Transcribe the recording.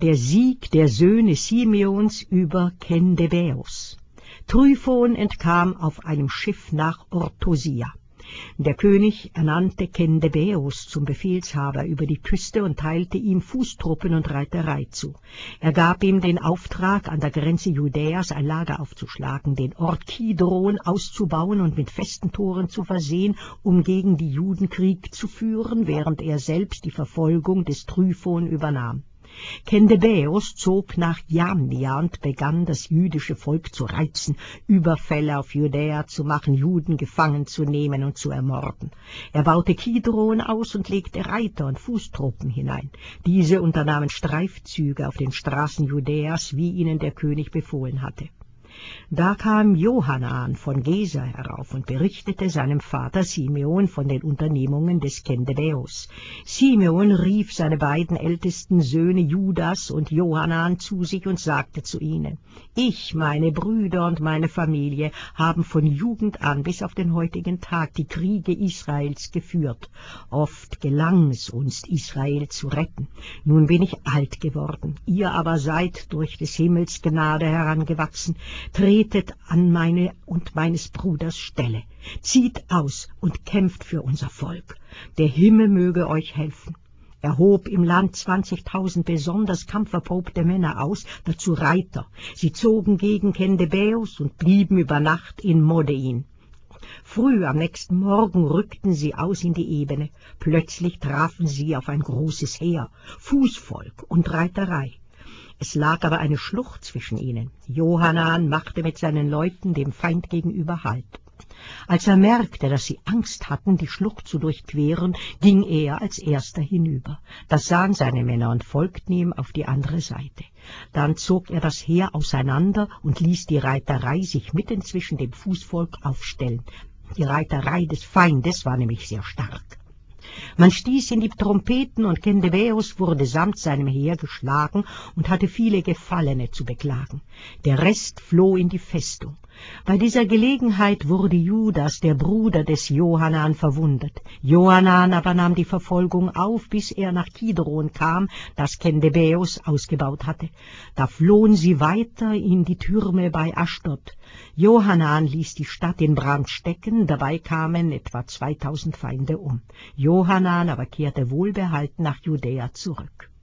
der Sieg der Söhne Simeons über Kendebäos. Tryphon entkam auf einem Schiff nach Orthosia. Der König ernannte Kendebäos zum Befehlshaber über die Küste und teilte ihm Fußtruppen und Reiterei zu. Er gab ihm den Auftrag, an der Grenze Judäas ein Lager aufzuschlagen, den Ort Kidron auszubauen und mit festen Toren zu versehen, um gegen die Juden Krieg zu führen, während er selbst die Verfolgung des Tryphon übernahm. Kendebäos zog nach Jamnia und begann, das jüdische Volk zu reizen, Überfälle auf Judäa zu machen, Juden gefangen zu nehmen und zu ermorden. Er baute Kidron aus und legte Reiter und Fußtruppen hinein. Diese unternahmen Streifzüge auf den Straßen Judäas, wie ihnen der König befohlen hatte. Da kam Johanan von Gesa herauf und berichtete seinem Vater Simeon von den Unternehmungen des Kendebäos. Simeon rief seine beiden ältesten Söhne Judas und Johanan zu sich und sagte zu ihnen: Ich, meine Brüder und meine Familie haben von Jugend an bis auf den heutigen Tag die Kriege Israels geführt. Oft gelang es uns, Israel zu retten. Nun bin ich alt geworden, ihr aber seid durch des Himmels Gnade herangewachsen. Tretet an meine und meines Bruders Stelle, zieht aus und kämpft für unser Volk. Der Himmel möge euch helfen. Er hob im Land 20.000 besonders kampferprobte Männer aus, dazu Reiter. Sie zogen gegen Kendebäos und blieben über Nacht in Modein. Früh am nächsten Morgen rückten sie aus in die Ebene. Plötzlich trafen sie auf ein großes Heer, Fußvolk und Reiterei. Es lag aber eine Schlucht zwischen ihnen. Johanan machte mit seinen Leuten dem Feind gegenüber Halt. Als er merkte, dass sie Angst hatten, die Schlucht zu durchqueren, ging er als erster hinüber. Das sahen seine Männer und folgten ihm auf die andere Seite. Dann zog er das Heer auseinander und ließ die Reiterei sich mitten zwischen dem Fußvolk aufstellen. Die Reiterei des Feindes war nämlich sehr stark. Man stieß in die Trompeten und Kendebäos wurde samt seinem Heer geschlagen und hatte viele Gefallene zu beklagen. Der Rest floh in die Festung. Bei dieser Gelegenheit wurde Judas, der Bruder des Johanan, verwundet. Johanan aber nahm die Verfolgung auf, bis er nach Kidron kam, das Kendebäos ausgebaut hatte. Da flohen sie weiter in die Türme bei Aschdod. Johanan ließ die Stadt in Brand stecken, dabei kamen etwa 2.000 Feinde um. Johanan aber kehrte wohlbehalten nach Judäa zurück.